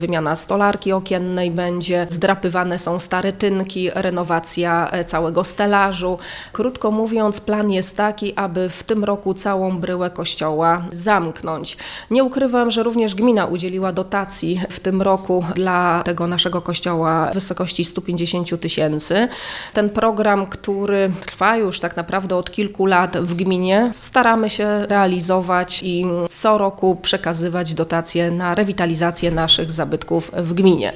wymiana stolarki okiennej będzie, zdrapywane są stare tynki, renowacja całego stelażu. Krótko mówiąc, plan jest taki, aby w tym roku całą bryłę kościoła zamknąć. Nie ukrywam, że również gmina udzieliła dotacji w tym roku dla tego naszego kościoła w wysokości 150 000. Ten program, który trwa już tak naprawdę od kilku lat w gminie, staramy się realizować i co roku przekazywać dotacje na rewitalizację naszych zabytków w gminie.